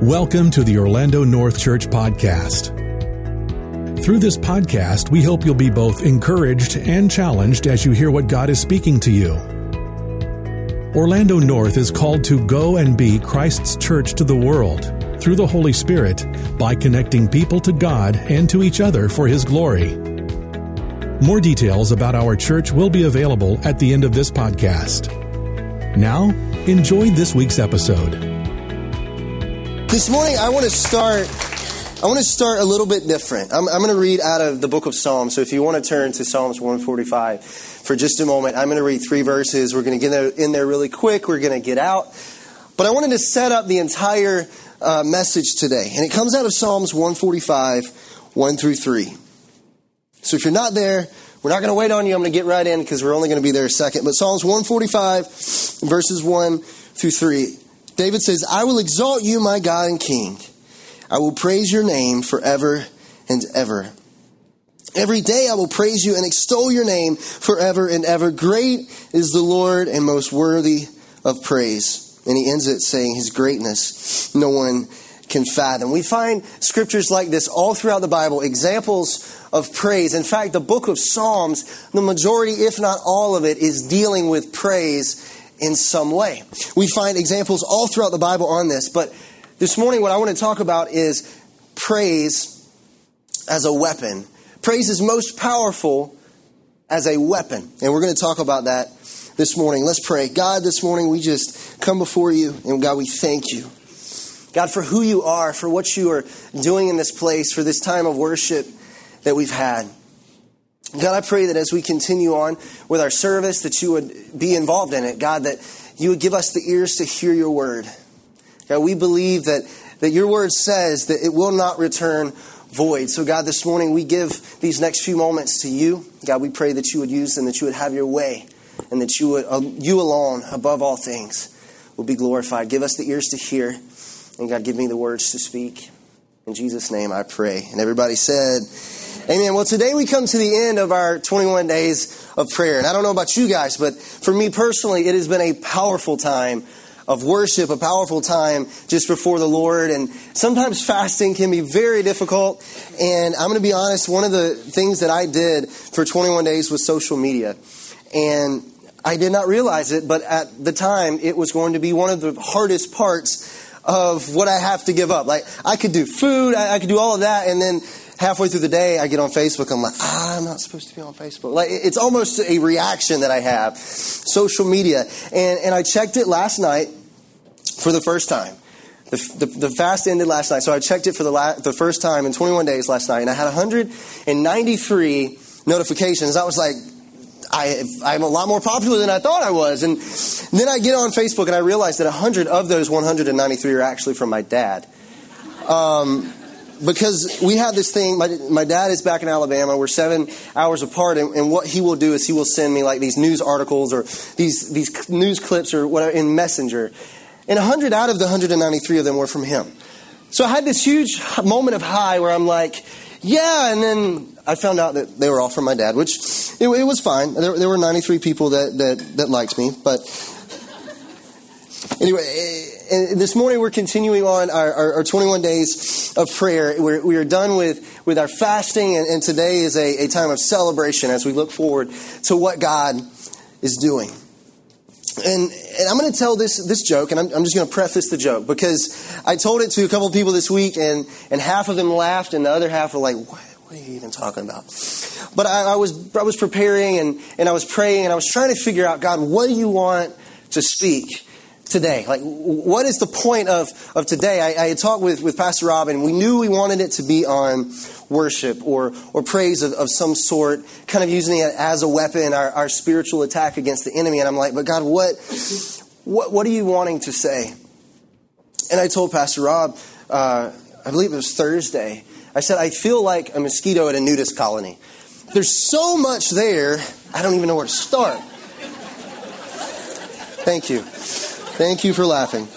Welcome to the Orlando North Church Podcast. Through this podcast, we hope you'll be both encouraged and challenged as you hear what God is speaking to you. Orlando North is called to go and be Christ's church to the world through the Holy Spirit by connecting people to God and to each other for His glory. More details about our church will be available at the end of this podcast. Now, enjoy this week's episode. This morning, I want to start a little bit different. I'm going to read out of the book of Psalms. So if you want to turn to Psalms 145 for just a moment, I'm going to read 3 verses. We're going to get in there really quick. We're going to get out. But I wanted to set up the entire message today. And it comes out of Psalms 145, 1 through 3. So if you're not there, we're not going to wait on you. I'm going to get right in because we're only going to be there a second. But Psalms 145, verses 1 through 3. David says, I will exalt you, my God and King. I will praise your name forever and ever. Every day I will praise you and extol your name forever and ever. Great is the Lord and most worthy of praise. And he ends it saying his greatness no one can fathom. We find scriptures like this all throughout the Bible, examples of praise. In fact, the book of Psalms, the majority, if not all of it, is dealing with praise in some way. We find examples all throughout the Bible on this, but this morning what I want to talk about is praise as a weapon. Praise is most powerful as a weapon, and we're going to talk about that this morning. Let's pray. God, this morning we just come before you, and God, we thank you. God, for who you are, for what you are doing in this place, for this time of worship that we've had. God, I pray that as we continue on with our service, that you would be involved in it. God, that you would give us the ears to hear your word. God, we believe that your word says that it will not return void. So God, this morning we give these next few moments to you. God, we pray that you would use them, that you would have your way, and that you alone, above all things, will be glorified. Give us the ears to hear, and God, give me the words to speak. In Jesus' name I pray. And everybody said, amen. Well, today we come to the end of our 21 days of prayer. And I don't know about you guys, but for me personally, it has been a powerful time of worship, a powerful time just before the Lord. And sometimes fasting can be very difficult. And I'm going to be honest, one of the things that I did for 21 days was social media. And I did not realize it, but at the time, it was going to be one of the hardest parts of what I have to give up. Like, I could do food, I could do all of that, and then halfway through the day, I get on Facebook, I'm like, I'm not supposed to be on Facebook. Like, it's almost a reaction that I have. Social media. And I checked it last night for the first time. The fast ended last night, so I checked it for the first time in 21 days last night, and I had 193 notifications. I was like, I'm a lot more popular than I thought I was. And then I get on Facebook and I realize that 100 of those 193 are actually from my dad. Because we have this thing, my dad is back in Alabama, we're 7 hours apart, and what he will do is he will send me like these news articles or these news clips or whatever in Messenger. And 100 out of the 193 of them were from him. So I had this huge moment of high where I'm like, yeah, and then I found out that they were all from my dad, which it was fine. There were 93 people that liked me. But anyway, this morning we're continuing on our 21 days of prayer. We are done with our fasting, and today is a time of celebration as we look forward to what God is doing. And I'm going to tell this joke, and I'm just going to preface the joke, because I told it to a couple of people this week, and half of them laughed, and the other half were like, what are you even talking about? But I was preparing, and I was praying, and I was trying to figure out, God, what do you want to speak today? Like, what is the point of today? I had talked with Pastor Rob, and we knew we wanted it to be on worship or praise of some sort, kind of using it as a weapon, our spiritual attack against the enemy. And I'm like, but God, what are you wanting to say? And I told Pastor Rob, I believe it was Thursday, I said, I feel like a mosquito at a nudist colony. There's so much there, I don't even know where to start. Thank you. Thank you for laughing.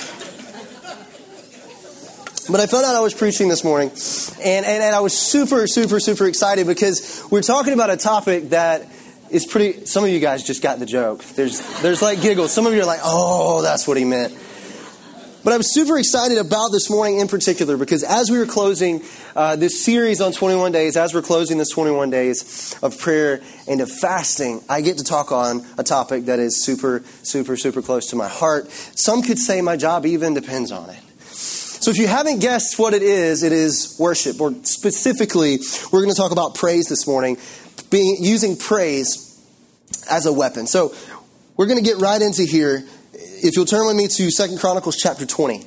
But I found out I was preaching this morning, and I was super, super, super excited because we're talking about a topic that is pretty, some of you guys just got the joke. There's like giggles. Some of you are like, oh, that's what he meant. But I'm super excited about this morning in particular because as we were closing this series on 21 days, as we're closing this 21 days of prayer and of fasting, I get to talk on a topic that is super, super, super close to my heart. Some could say my job even depends on it. So if you haven't guessed what it is worship. Or specifically, we're going to talk about praise this morning, using praise as a weapon. So we're going to get right into here. If you'll turn with me to 2 Chronicles chapter 20.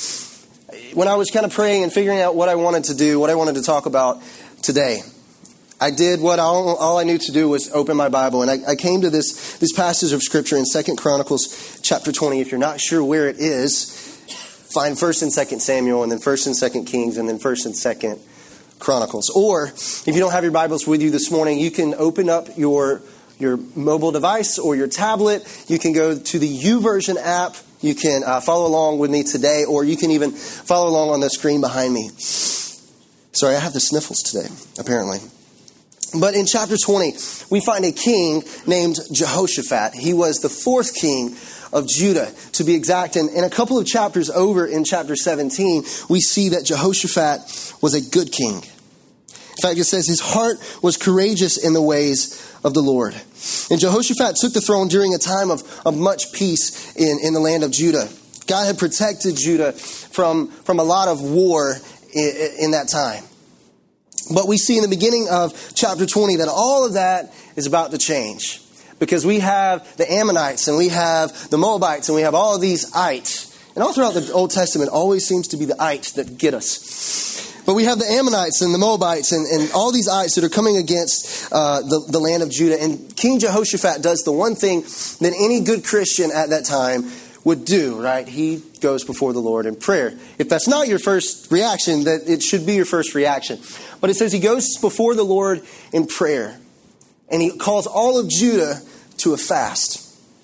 When I was kind of praying and figuring out what I wanted to do, what I wanted to talk about today, I did what all I knew to do was open my Bible. And I came to this passage of Scripture in 2 Chronicles chapter 20. If you're not sure where it is, find 1 and 2 Samuel, and then 1 and 2 Kings, and then 1 and 2 Chronicles. Or if you don't have your Bibles with you this morning, you can open up your mobile device or your tablet. You can go to the YouVersion app. You can follow along with me today, or you can even follow along on the screen behind me. Sorry, I have the sniffles today, apparently. But in chapter 20, we find a king named Jehoshaphat. He was the fourth king of Judah, to be exact. And a couple of chapters over in chapter 17, we see that Jehoshaphat was a good king. In fact, it says his heart was courageous in the ways of the Lord. And Jehoshaphat took the throne during a time of much peace in the land of Judah. God had protected Judah from a lot of war in that time. But we see in the beginning of chapter 20 that all of that is about to change. Because we have the Ammonites and we have the Moabites and we have all of these ites. And all throughout the Old Testament, always seems to be the ites that get us. But we have the Ammonites and the Moabites and all these ites that are coming against the land of Judah. And King Jehoshaphat does the one thing that any good Christian at that time would do, right? He goes before the Lord in prayer. If that's not your first reaction, that it should be your first reaction. But it says he goes before the Lord in prayer. And he calls all of Judah to a fast.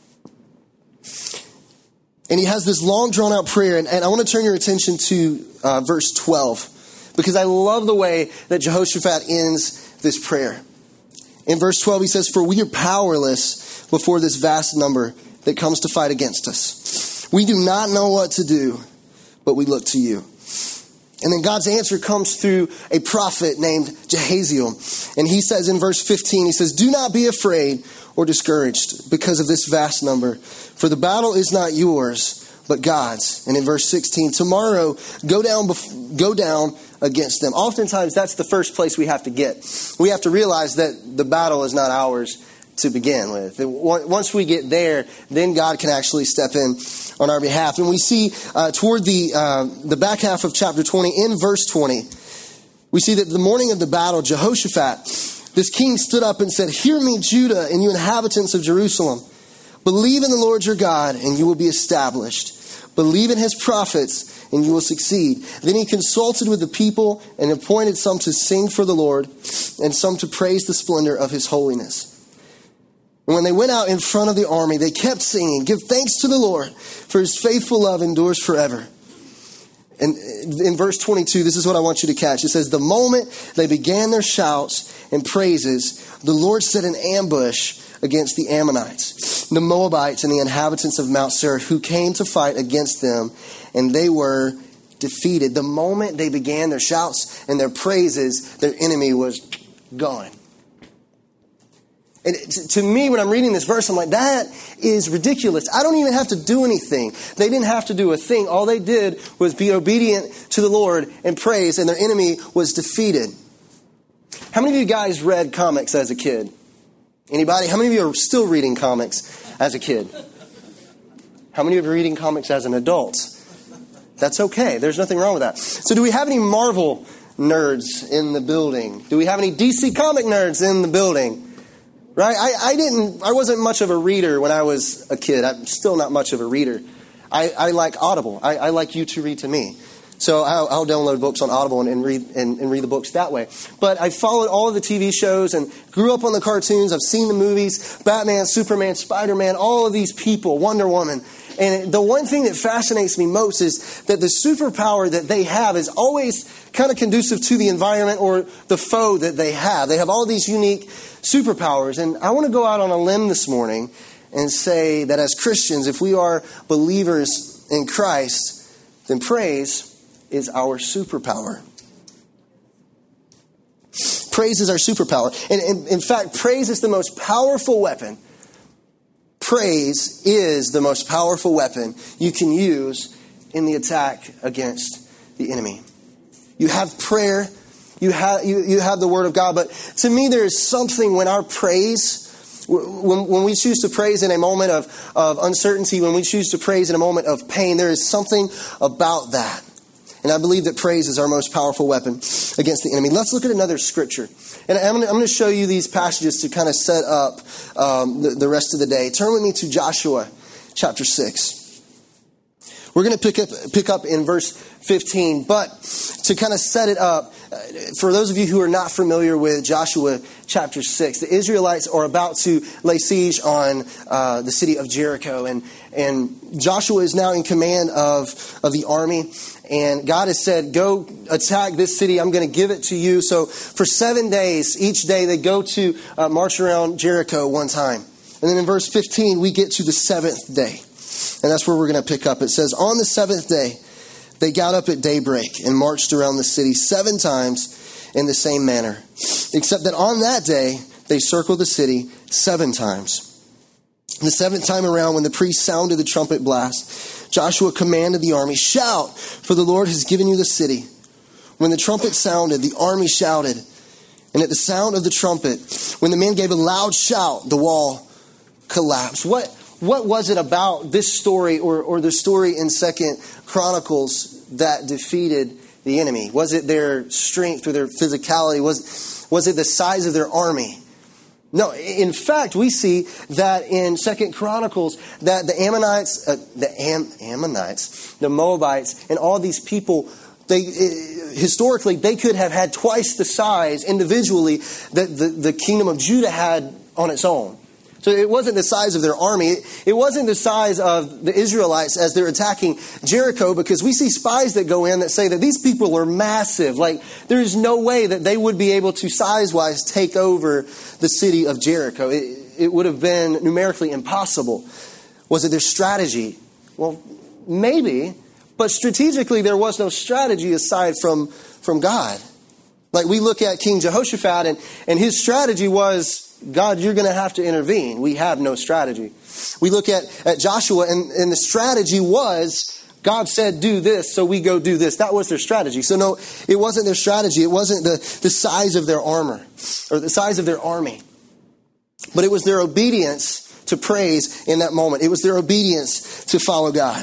And he has this long drawn out prayer. And I want to turn your attention to verse 12. Because I love the way that Jehoshaphat ends this prayer. In verse 12 he says, "For we are powerless before this vast number that comes to fight against us. We do not know what to do, but we look to you." And then God's answer comes through a prophet named Jehaziel. And he says in verse 15, he says, "Do not be afraid or discouraged because of this vast number, for the battle is not yours, but God's." And in verse 16, "Tomorrow go down against them." Oftentimes that's the first place we have to get. We have to realize that the battle is not ours to begin with. Once we get there, then God can actually step in on our behalf. And we see toward the back half of chapter 20, in verse 20, we see that the morning of the battle, Jehoshaphat, this king, stood up and said, "Hear me, Judah, and you inhabitants of Jerusalem. Believe in the Lord your God, and you will be established. Believe in his prophets, and you will succeed." Then he consulted with the people and appointed some to sing for the Lord and some to praise the splendor of his holiness. And when they went out in front of the army, they kept singing, "Give thanks to the Lord, for his faithful love endures forever." And in verse 22, this is what I want you to catch. It says, "The moment they began their shouts and praises, the Lord set an ambush against the Ammonites, the Moabites, and the inhabitants of Mount Seir, who came to fight against them, and they were defeated." The moment they began their shouts and their praises, their enemy was gone. And to me, when I'm reading this verse, I'm like, that is ridiculous. I don't even have to do anything. They didn't have to do a thing. All they did was be obedient to the Lord and praise, and their enemy was defeated. How many of you guys read comics as a kid? Anybody? How many of you are still reading comics as a kid? How many of you are reading comics as an adult? That's okay. There's nothing wrong with that. So do we have any Marvel nerds in the building? Do we have any DC comic nerds in the building? Right? I wasn't much of a reader when I was a kid. I'm still not much of a reader. I like Audible. I like you to read to me. So I'll download books on Audible and read the books that way. But I followed all of the TV shows and grew up on the cartoons. I've seen the movies, Batman, Superman, Spider-Man, all of these people, Wonder Woman. And the one thing that fascinates me most is that the superpower that they have is always kind of conducive to the environment or the foe that they have. They have all these unique superpowers. And I want to go out on a limb this morning and say that as Christians, if we are believers in Christ, then praise is our superpower. Praise is our superpower. And in fact, praise is the most powerful weapon. Praise is the most powerful weapon you can use in the attack against the enemy. You have prayer, you have the Word of God, but to me there is something when our praise, when we choose to praise in a moment of uncertainty, when we choose to praise in a moment of pain, there is something about that. And I believe that praise is our most powerful weapon against the enemy. Let's look at another scripture. And I'm going to show you these passages to kind of set up the rest of the day. Turn with me to Joshua chapter 6. We're going to pick up in verse 15. But to kind of set it up, for those of you who are not familiar with Joshua chapter 6, the Israelites are about to lay siege on the city of Jericho. And Joshua is now in command of the army. And God has said, go attack this city. I'm going to give it to you. So for 7 days, each day they go to march around Jericho one time. And then in verse 15, we get to the seventh day. And that's where we're going to pick up. It says, on the seventh day, they got up at daybreak and marched around the city 7 times in the same manner. Except that on that day, they circled the city 7 times. The 7th time around, when the priest sounded the trumpet blast, Joshua commanded the army, shout, for the Lord has given you the city. When the trumpet sounded, the army shouted. And at the sound of the trumpet, when the men gave a loud shout, the wall collapsed. What was it about this story or the story in 2 Chronicles that defeated the enemy? Was it their strength or their physicality? Was it the size of their army? No, in fact, we see that in 2 Chronicles that the Ammonites, the Moabites, and all these people, historically, they could have had twice the size individually that the kingdom of Judah had on its own. So it wasn't the size of their army. It wasn't the size of the Israelites as they're attacking Jericho, because we see spies that go in that say that these people are massive. Like, there's no way that they would be able to size-wise take over the city of Jericho. It would have been numerically impossible. Was it their strategy? Well, maybe. But strategically, there was no strategy aside from God. Like, we look at King Jehoshaphat, and his strategy was, God, you're going to have to intervene. We have no strategy. We look at Joshua, and the strategy was, God said, do this, so we go do this. That was their strategy. So no, it wasn't their strategy. It wasn't the size of their armor or the size of their army. But it was their obedience to praise in that moment. It was their obedience to follow God.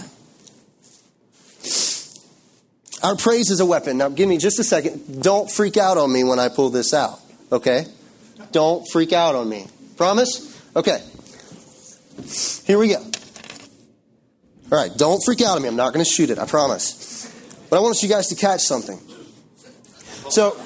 Our praise is a weapon. Now, give me just a second. Don't freak out on me when I pull this out, okay? Don't freak out on me. Promise? Okay. Here we go. All right, don't freak out on me. I'm not going to shoot it, I promise. But I want you guys to catch something. So,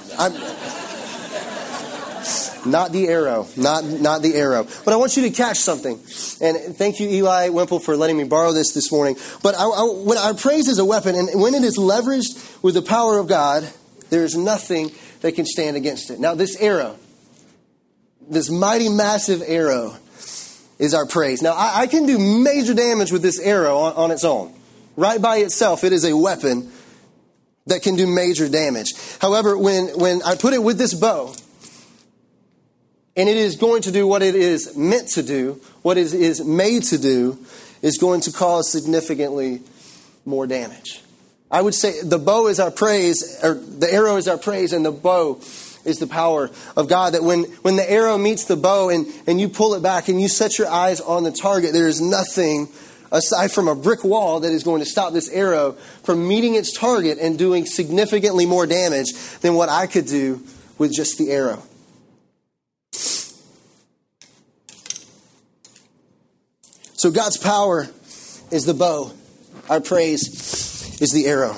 not the arrow. Not the arrow. But I want you to catch something. And thank you, Eli Wemple, for letting me borrow this morning. But when our praise is a weapon, and when it is leveraged with the power of God, there is nothing that can stand against it. Now, this arrow, this mighty, massive arrow, is our praise. Now, I can do major damage with this arrow on its own. Right by itself, it is a weapon that can do major damage. However, when I put it with this bow, and it is going to do what it is meant to do, what it is made to do, is going to cause significantly more damage. I would say the bow is our praise, or the arrow is our praise, and the bow is the power of God. That when the arrow meets the bow and you pull it back and you set your eyes on the target, there is nothing aside from a brick wall that is going to stop this arrow from meeting its target and doing significantly more damage than what I could do with just the arrow. So God's power is the bow. Our praise is the arrow.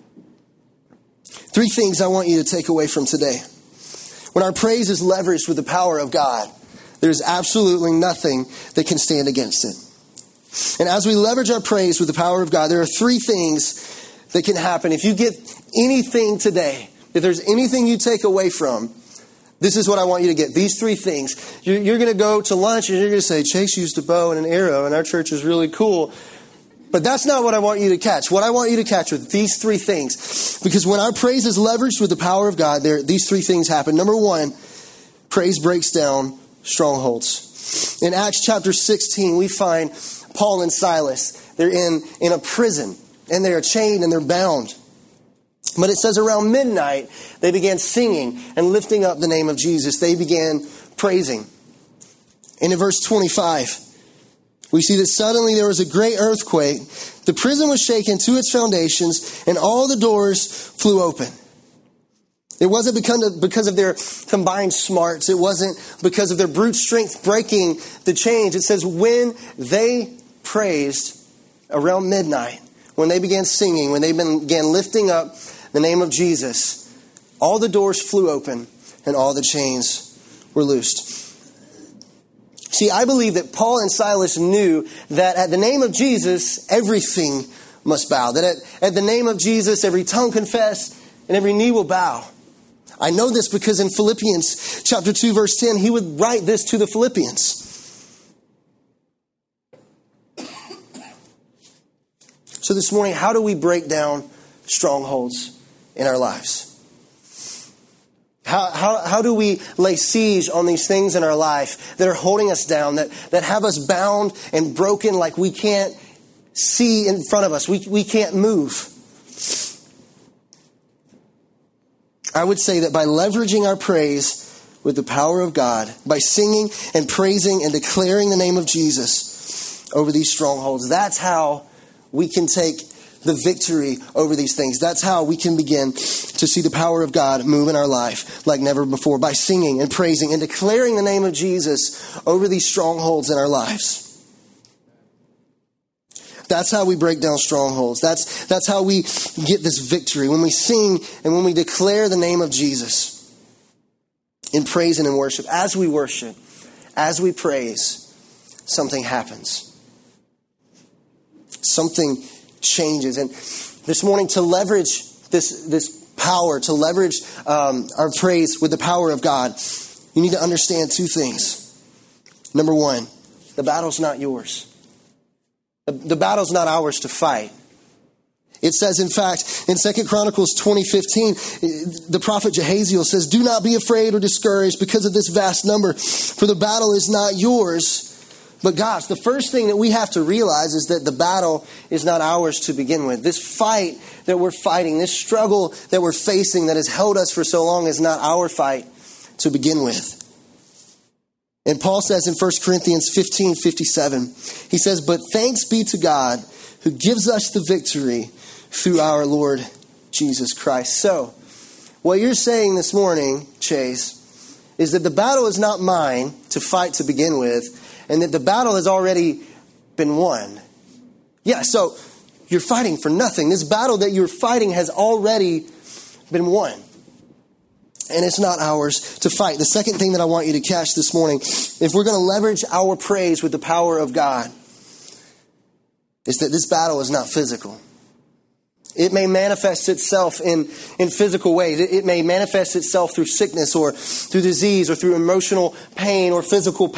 3 things I want you to take away from today. When our praise is leveraged with the power of God, there's absolutely nothing that can stand against it. And as we leverage our praise with the power of God, there are 3 things that can happen. If you get anything today, if there's anything you take away from, this is what I want you to get. These 3 things. You're going to go to lunch and you're going to say, Chase used a bow and an arrow and our church is really cool. But that's not what I want you to catch. What I want you to catch are these three things. Because when our praise is leveraged with the power of God, these three things happen. Number one, praise breaks down strongholds. In Acts chapter 16, we find Paul and Silas. They're in a prison, and they are chained and they're bound. But it says around midnight, they began singing and lifting up the name of Jesus. They began praising. And in verse 25, we see that suddenly there was a great earthquake. The prison was shaken to its foundations, and all the doors flew open. It wasn't because of their combined smarts. It wasn't because of their brute strength breaking the chains. It says when they praised around midnight, when they began singing, when they began lifting up the name of Jesus, all the doors flew open and all the chains were loosed. See, I believe that Paul and Silas knew that at the name of Jesus, everything must bow. That at the name of Jesus, every tongue confess and every knee will bow. I know this because in Philippians chapter 2, verse 10, he would write this to the Philippians. So this morning, how do we break down strongholds in our lives? How do we lay siege on these things in our life that are holding us down, that have us bound and broken like we can't see in front of us? We can't move. I would say that by leveraging our praise with the power of God, by singing and praising and declaring the name of Jesus over these strongholds, that's how we can take the victory over these things. That's how we can begin to see the power of God move in our life like never before, by singing and praising and declaring the name of Jesus over these strongholds in our lives. That's how we break down strongholds. That's how we get this victory. When we sing and when we declare the name of Jesus in praise and in worship. As we worship, as we praise, something happens. Something changes. And this morning, to leverage this power, to leverage our praise with the power of God, you need to understand two things. Number one, the battle's not yours. The battle's not ours to fight. It says, in fact, in 2 Chronicles 20:15, the prophet Jehaziel says, "Do not be afraid or discouraged because of this vast number, for the battle is not yours, but God's." The first thing that we have to realize is that the battle is not ours to begin with. This fight that we're fighting, this struggle that we're facing that has held us for so long is not our fight to begin with. And Paul says in 1 Corinthians 15:57, he says, "But thanks be to God who gives us the victory through our Lord Jesus Christ." So, what you're saying this morning, Chase, is that the battle is not mine to fight to begin with, and that the battle has already been won. Yeah, so you're fighting for nothing. This battle that you're fighting has already been won. And it's not ours to fight. The second thing that I want you to catch this morning, if we're going to leverage our praise with the power of God, is that this battle is not physical. It may manifest itself in physical ways. It may manifest itself through sickness or through disease or through emotional pain or physical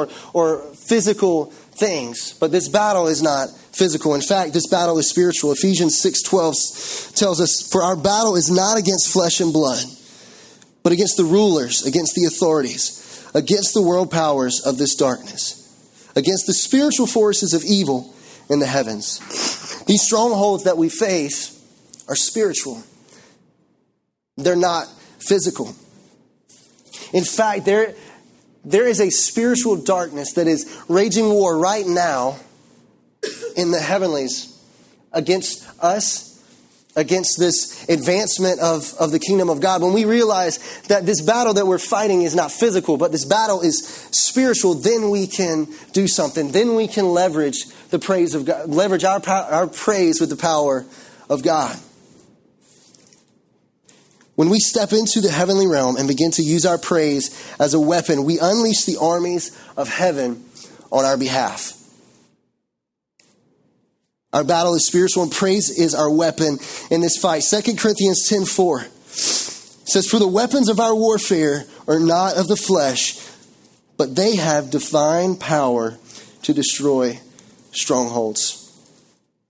things. But this battle is not physical. In fact, this battle is spiritual. Ephesians 6:12 tells us, "For our battle is not against flesh and blood, but against the rulers, against the authorities, against the world powers of this darkness, against the spiritual forces of evil in the heavens." These strongholds that we face are spiritual. They're not physical. In fact, there is a spiritual darkness that is raging war right now in the heavenlies against us, against this advancement of the kingdom of God. When we realize that this battle that we're fighting is not physical, but this battle is spiritual, then we can do something. Then we can leverage the praise of God, leverage our praise with the power of God. When we step into the heavenly realm and begin to use our praise as a weapon, we unleash the armies of heaven on our behalf. Our battle is spiritual and praise is our weapon in this fight. 2 Corinthians 10:4 says, "For the weapons of our warfare are not of the flesh, but they have divine power to destroy strongholds."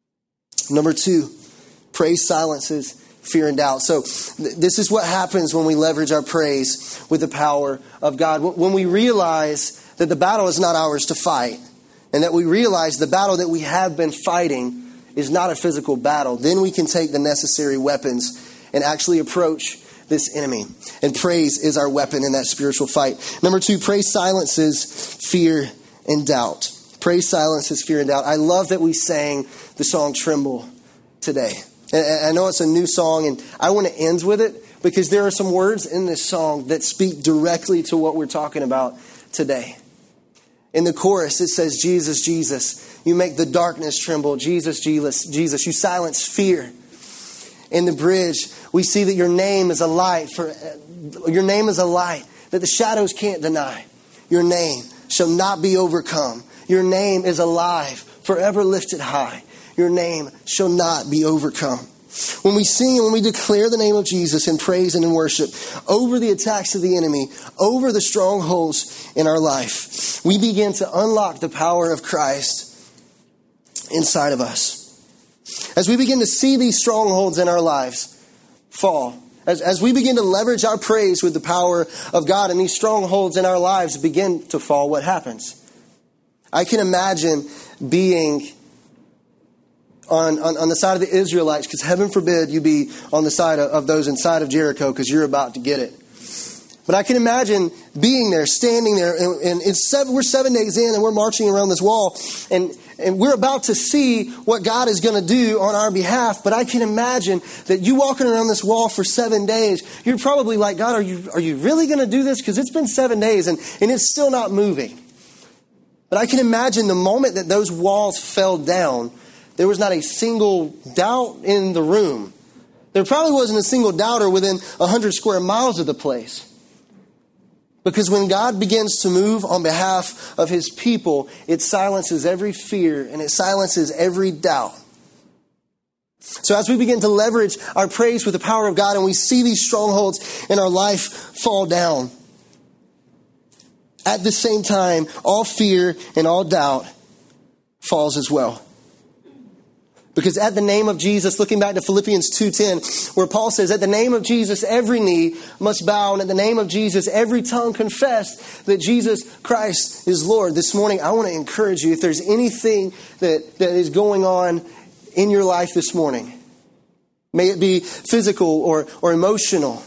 Number 2, praise silences fear and doubt. So this is what happens when we leverage our praise with the power of God. When we realize that the battle is not ours to fight, and that we realize the battle that we have been fighting is not a physical battle, then we can take the necessary weapons and actually approach this enemy. And praise is our weapon in that spiritual fight. Number 2, praise silences fear and doubt. Praise silences fear and doubt. I love that we sang the song Tremble today. And I know it's a new song, and I want to end with it because there are some words in this song that speak directly to what we're talking about today. In the chorus, it says, Jesus, Jesus, you make the darkness tremble. Jesus, Jesus, Jesus, you silence fear. In the bridge, we see that your name is a light. Your name is a light that the shadows can't deny. Your name shall not be overcome. Your name is alive, forever lifted high. Your name shall not be overcome. When we sing and when we declare the name of Jesus in praise and in worship over the attacks of the enemy, over the strongholds in our life, we begin to unlock the power of Christ inside of us. As we begin to see these strongholds in our lives fall, as we begin to leverage our praise with the power of God and these strongholds in our lives begin to fall, what happens? I can imagine being on the side of the Israelites, because heaven forbid you be on the side of those inside of Jericho because you're about to get it. But I can imagine being there, standing there, and we're 7 days in and we're marching around this wall and we're about to see what God is going to do on our behalf. But I can imagine that you walking around this wall for 7 days, you're probably like, God, are you really going to do this? Because it's been 7 days and it's still not moving. But I can imagine the moment that those walls fell down, there was not a single doubt in the room. There probably wasn't a single doubter within 100 square miles of the place. Because when God begins to move on behalf of his people, it silences every fear and it silences every doubt. So as we begin to leverage our praise with the power of God and we see these strongholds in our life fall down, at the same time, all fear and all doubt falls as well. Because at the name of Jesus, looking back to Philippians 2:10, where Paul says, at the name of Jesus, every knee must bow, and at the name of Jesus, every tongue confess that Jesus Christ is Lord. This morning, I want to encourage you, if there's anything that is going on in your life this morning, may it be physical or emotional,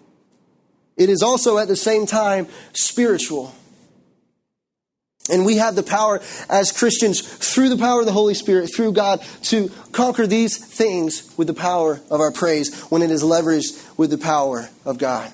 it is also at the same time spiritual. And we have the power as Christians, through the power of the Holy Spirit, through God, to conquer these things with the power of our praise when it is leveraged with the power of God.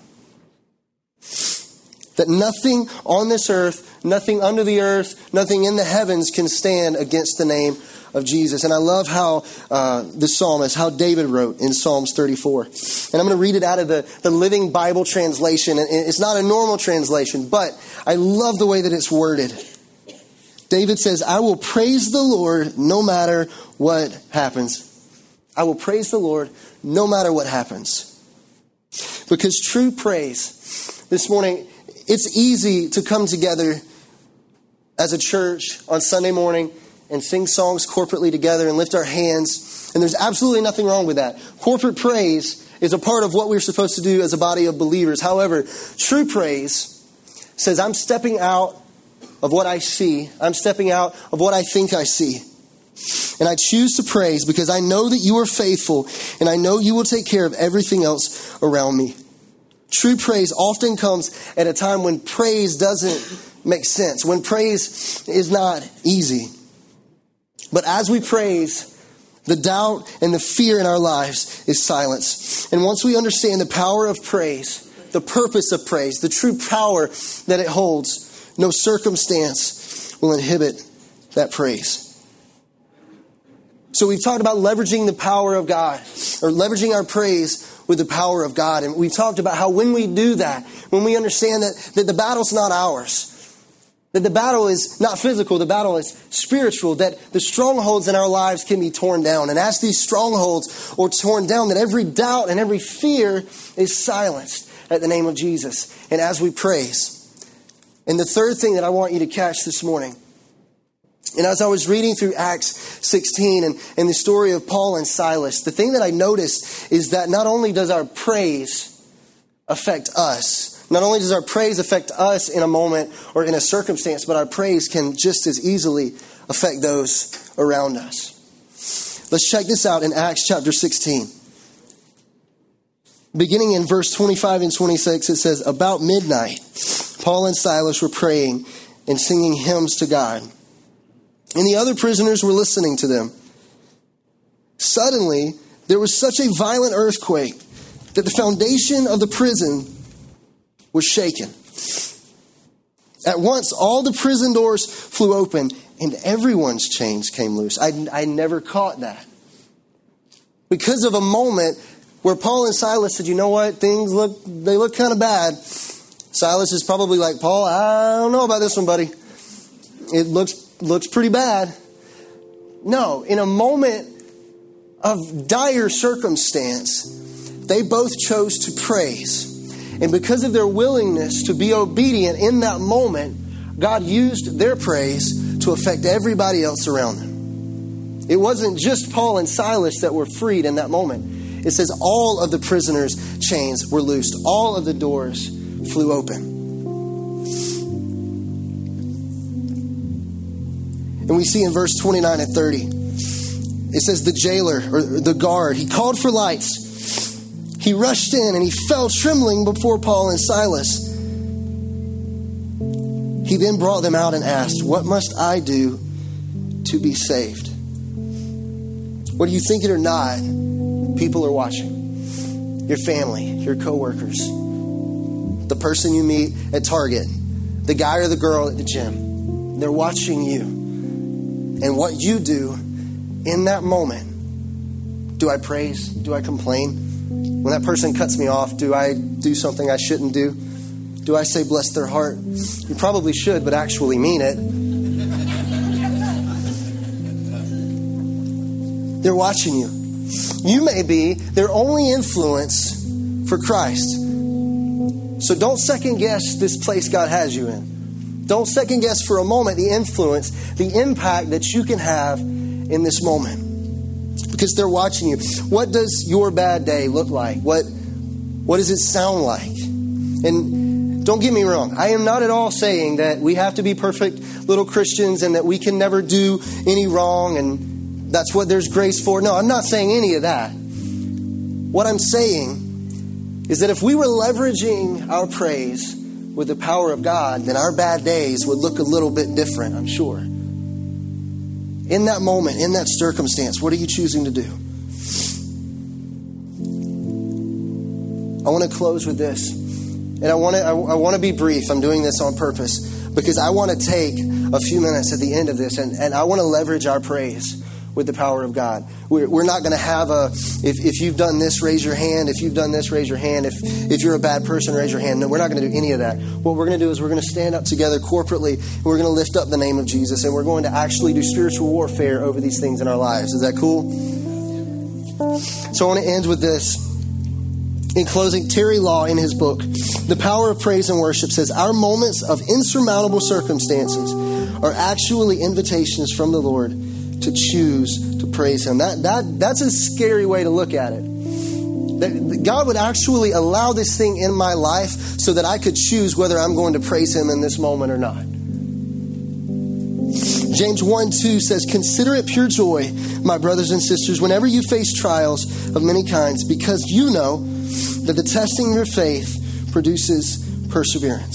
That nothing on this earth, nothing under the earth, nothing in the heavens can stand against the name of Jesus. And I love how the psalmist, how David wrote in Psalms 34. And I'm going to read it out of the Living Bible translation. And it's not a normal translation, but I love the way that it's worded. David says, I will praise the Lord no matter what happens. I will praise the Lord no matter what happens. Because true praise, this morning, it's easy to come together as a church on Sunday morning and sing songs corporately together and lift our hands. And there's absolutely nothing wrong with that. Corporate praise is a part of what we're supposed to do as a body of believers. However, true praise says, I'm stepping out of what I see. I'm stepping out of what I think I see. And I choose to praise because I know that you are faithful and I know you will take care of everything else around me. True praise often comes at a time when praise doesn't make sense, when praise is not easy. But as we praise, the doubt and the fear in our lives is silenced. And once we understand the power of praise, the purpose of praise, the true power that it holds, no circumstance will inhibit that praise. So we've talked about leveraging the power of God, or leveraging our praise with the power of God. And we've talked about how when we do that, when we understand that the battle's not ours, that the battle is not physical, the battle is spiritual, that the strongholds in our lives can be torn down. And as these strongholds are torn down, that every doubt and every fear is silenced at the name of Jesus. And as we praise. And the third thing that I want you to catch this morning And as I was reading through Acts 16 and the story of Paul and Silas, the thing that I noticed is that not only does our praise affect us, not only does our praise affect us in a moment or in a circumstance, but our praise can just as easily affect those around us. Let's check this out in Acts chapter 16. Beginning in verse 25 and 26, it says, "About midnight, Paul and Silas were praying and singing hymns to God, and the other prisoners were listening to them. Suddenly, there was such a violent earthquake that the foundation of the prison was shaken. At once, all the prison doors flew open, and everyone's chains came loose." I never caught that. Because of a moment where Paul and Silas said, you know what, they look kind of bad. Silas is probably like, Paul, I don't know about this one, buddy. It looks pretty bad. No, in a moment of dire circumstance, they both chose to praise. And because of their willingness to be obedient in that moment, God used their praise to affect everybody else around them. It wasn't just Paul and Silas that were freed in that moment. It says all of the prisoners' chains were loosed. All of the doors flew open. And we see in verse 29 and 30, it says the jailer, or the guard, he called for lights. He rushed in and he fell trembling before Paul and Silas. He then brought them out and asked, "What must I do to be saved?" Whether you think it or not, people are watching. Your family, your coworkers, the person you meet at Target, the guy or the girl at the gym. They're watching you. And what you do in that moment. Do I praise? Do I complain? When that person cuts me off, do I do something I shouldn't do? Do I say bless their heart? You probably should, but actually mean it. They're watching you. You may be their only influence for Christ. So don't second guess this place God has you in. Don't second guess for a moment the influence, the impact that you can have in this moment. Because they're watching you. What does your bad day look like? What does it sound like? And don't get me wrong. I am not at all saying that we have to be perfect little Christians and that we can never do any wrong and that's what there's grace for. No, I'm not saying any of that. What I'm saying is that if we were leveraging our praise with the power of God, then our bad days would look a little bit different, I'm sure. In that moment, in that circumstance, what are you choosing to do? I want to close with this. And I want to be brief. I'm doing this on purpose because I want to take a few minutes at the end of this and I want to leverage our praise with the power of God. We're not going to have if you've done this, raise your hand. If you've done this, raise your hand. If you're a bad person, raise your hand. No, we're not going to do any of that. What we're going to do is we're going to stand up together corporately and we're going to lift up the name of Jesus and we're going to actually do spiritual warfare over these things in our lives. Is that cool? So I want to end with this. In closing, Terry Law in his book, The Power of Praise and Worship, says our moments of insurmountable circumstances are actually invitations from the Lord to choose to praise Him. That's a scary way to look at it. That God would actually allow this thing in my life so that I could choose whether I'm going to praise Him in this moment or not. James 1:2 says, "Consider it pure joy, my brothers and sisters, whenever you face trials of many kinds, because you know that the testing of your faith produces perseverance."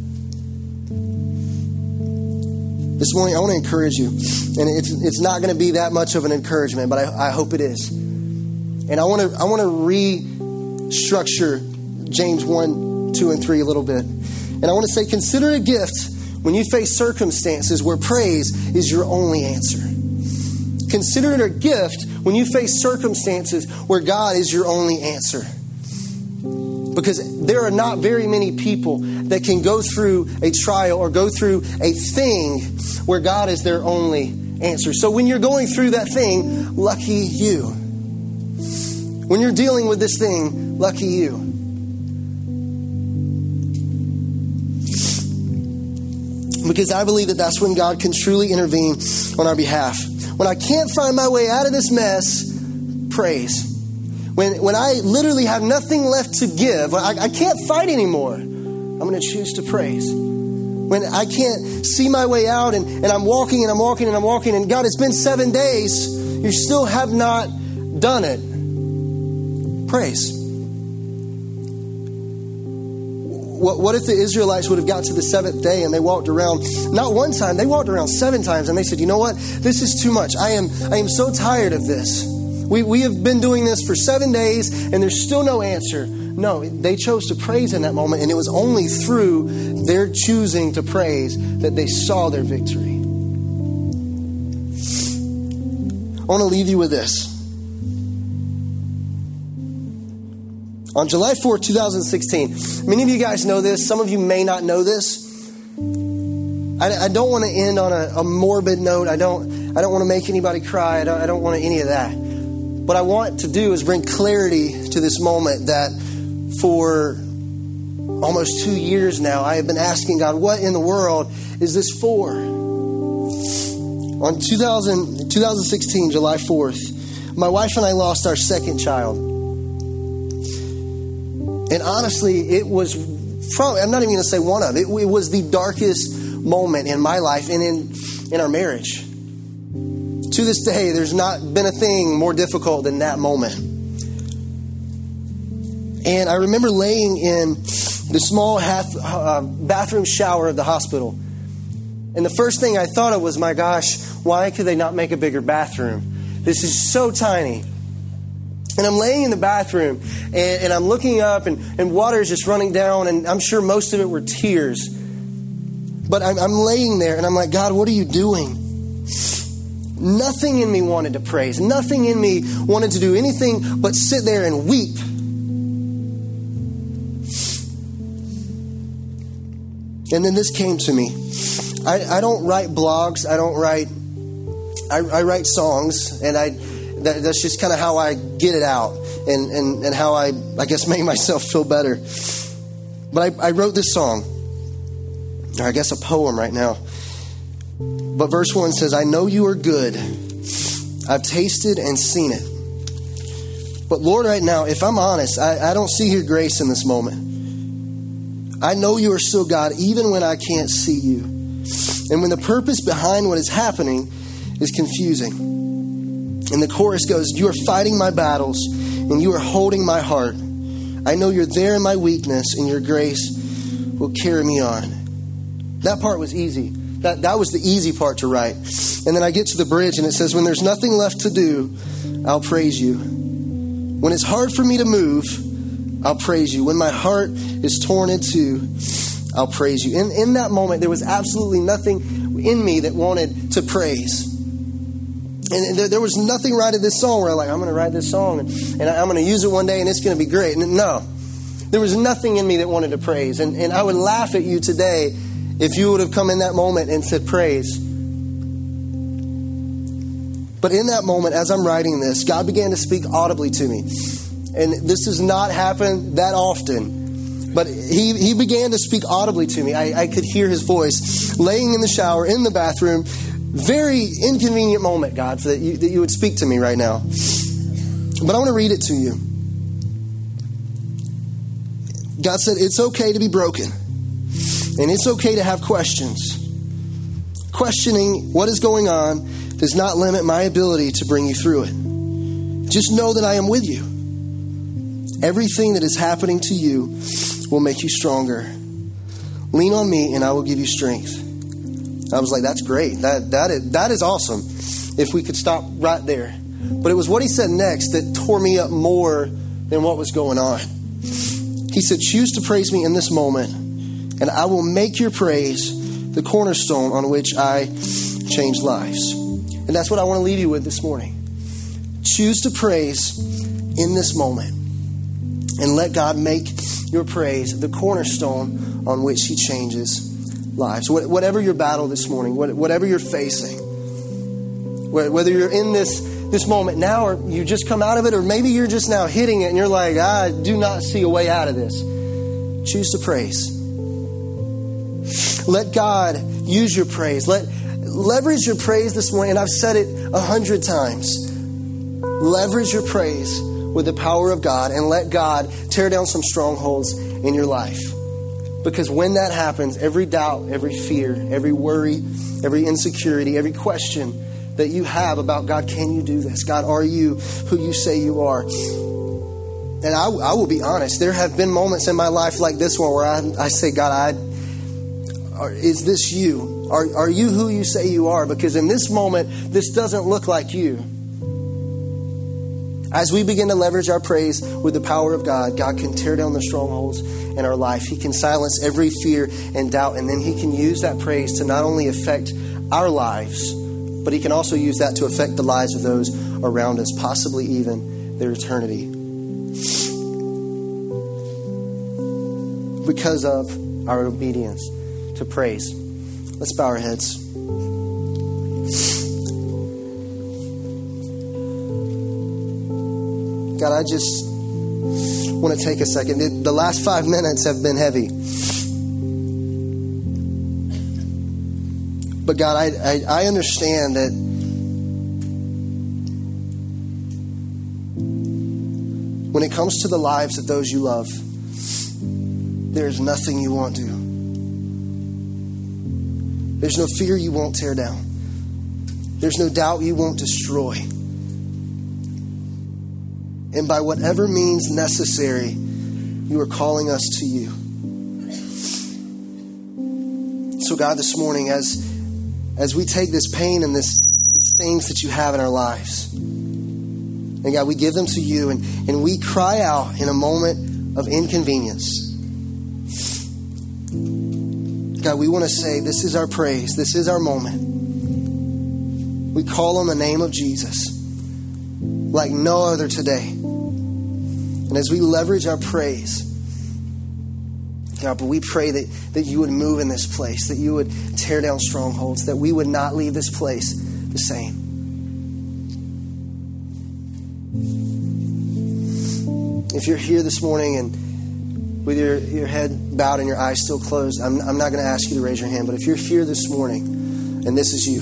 This morning, I want to encourage you. And it's not going to be that much of an encouragement, but I hope it is. And I want to restructure James 1, 2, and 3 a little bit. And I want to say, consider it a gift when you face circumstances where praise is your only answer. Consider it a gift when you face circumstances where God is your only answer. Because there are not very many people that can go through a trial or go through a thing where God is their only answer. So when you're going through that thing, lucky you. When you're dealing with this thing, lucky you. because I believe that that's when God can truly intervene on our behalf. When I can't find my way out of this mess, praise. When I literally have nothing left to give, I can't fight anymore, I'm going to choose to praise. When I can't see my way out and I'm walking and I'm walking and I'm walking, and God, it's been 7 days, you still have not done it. Praise. What if the Israelites would have got to the 7th day and they walked around, not one time, they walked around 7 times, and they said, you know what? This is too much. I am so tired of this. We have been doing this for 7 days and there's still no answer. No, they chose to praise in that moment, and it was only through their choosing to praise that they saw their victory. I want to leave you with this. On July 4th, 2016, many of you guys know this. Some of you may not know this. I don't want to end on a morbid note. I don't want to make anybody cry. I don't want any of that. What I want to do is bring clarity to this moment that for almost 2 years now, I have been asking God, what in the world is this for? On 2016, July 4th, my wife and I lost our second child. And honestly, it was probably, I'm not even going to say one of, it was the darkest moment in my life and in our marriage. To this day, there's not been a thing more difficult than that moment. And I remember laying in the small bathroom shower of the hospital. And the first thing I thought of was, my gosh, why could they not make a bigger bathroom? This is so tiny. And I'm laying in the bathroom and I'm looking up and water is just running down, and I'm sure most of it were tears. But I'm laying there and I'm like, God, what are you doing? Nothing in me wanted to praise. Nothing in me wanted to do anything but sit there and weep. And then this came to me. I don't write blogs. I write songs, and that's just kind of how I get it out and how I guess make myself feel better. But I wrote this song, or I guess a poem right now. But verse 1 says, I know you are good. I've tasted and seen it. But Lord, right now, if I'm honest, I don't see your grace in this moment. I know you are still God, even when I can't see you. And when the purpose behind what is happening is confusing. And the chorus goes, you are fighting my battles and you are holding my heart. I know you're there in my weakness and your grace will carry me on. That part was easy. That was the easy part to write. And then I get to the bridge and it says, when there's nothing left to do, I'll praise you. When it's hard for me to move, I'll praise you. When my heart is torn in two, I'll praise you. In that moment, there was absolutely nothing in me that wanted to praise. And there was nothing right in this song where I'm like, I'm going to write this song and I'm going to use it one day and it's going to be great. And no, there was nothing in me that wanted to praise. And I would laugh at you today if you would have come in that moment and said praise. But in that moment, as I'm writing this, God began to speak audibly to me. And this does not happen that often. But he began to speak audibly to me. I could hear his voice laying in the shower, in the bathroom. Very inconvenient moment, God, that you would speak to me right now. But I want to read it to you. God said, it's okay to be broken. And it's okay to have questions. Questioning what is going on does not limit my ability to bring you through it. Just know that I am with you. Everything that is happening to you will make you stronger. Lean on me and I will give you strength. I was like, that's great. That is awesome. If we could stop right there. But it was what he said next that tore me up more than what was going on. He said, choose to praise me in this moment, and I will make your praise the cornerstone on which I change lives. And that's what I want to leave you with this morning. Choose to praise in this moment, and let God make your praise the cornerstone on which he changes lives. Whatever your battle this morning, whatever you're facing, whether you're in this moment now or you just come out of it, or maybe you're just now hitting it and you're like, I do not see a way out of this. Choose to praise. Let God use your praise. Leverage your praise this morning. And I've said it 100 times. Leverage your praise with the power of God and let God tear down some strongholds in your life. Because when that happens, every doubt, every fear, every worry, every insecurity, every question that you have about God, can you do this? God, are you who you say you are? And I will be honest, there have been moments in my life like this one where I say, God, is this you? Are you who you say you are? Because in this moment, this doesn't look like you. As we begin to leverage our praise with the power of God, God can tear down the strongholds in our life. He can silence every fear and doubt, and then He can use that praise to not only affect our lives, but He can also use that to affect the lives of those around us, possibly even their eternity. Because of our obedience to praise. Let's bow our heads. God, I just want to take a second. The last 5 minutes have been heavy. But God, I understand that when it comes to the lives of those you love, there's nothing you won't do. There's no fear you won't tear down. There's no doubt you won't destroy. And by whatever means necessary, you are calling us to you. So God, this morning, as we take this pain and these things that you have in our lives, and God, we give them to you and we cry out in a moment of inconvenience. God, we want to say, this is our praise. This is our moment. We call on the name of Jesus like no other today. And as we leverage our praise, God, but we pray that you would move in this place, that you would tear down strongholds, that we would not leave this place the same. If you're here this morning and with your head bowed and your eyes still closed, I'm not going to ask you to raise your hand, but if you're here this morning and this is you,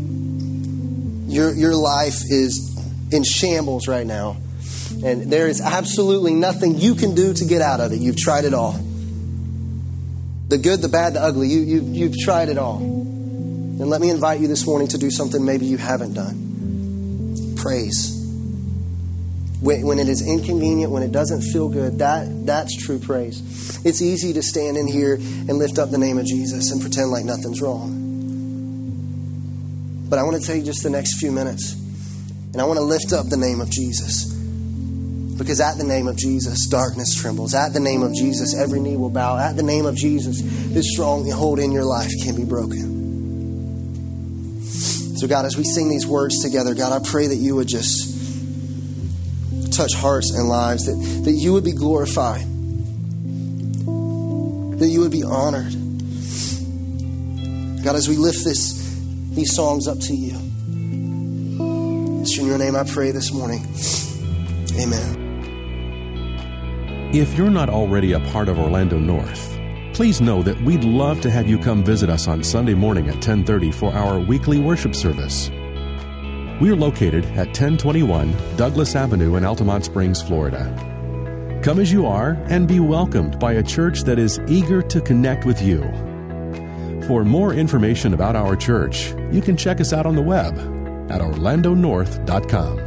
your life is in shambles right now, and there is absolutely nothing you can do to get out of it. You've tried it all. The good, the bad, the ugly. You've tried it all. And let me invite you this morning to do something maybe you haven't done. Praise. When it is inconvenient, when it doesn't feel good, that's true praise. It's easy to stand in here and lift up the name of Jesus and pretend like nothing's wrong. But I want to take just the next few minutes, and I want to lift up the name of Jesus. Because at the name of Jesus, darkness trembles. At the name of Jesus, every knee will bow. At the name of Jesus, this stronghold in your life can be broken. So God, as we sing these words together, God, I pray that you would just touch hearts and lives, that you would be glorified, that you would be honored. God, as we lift these songs up to you, it's in your name I pray this morning. Amen. If you're not already a part of Orlando North, please know that we'd love to have you come visit us on Sunday morning at 10:30 for our weekly worship service. We're located at 1021 Douglas Avenue in Altamont Springs, Florida. Come as you are and be welcomed by a church that is eager to connect with you. For more information about our church, you can check us out on the web at orlandonorth.com.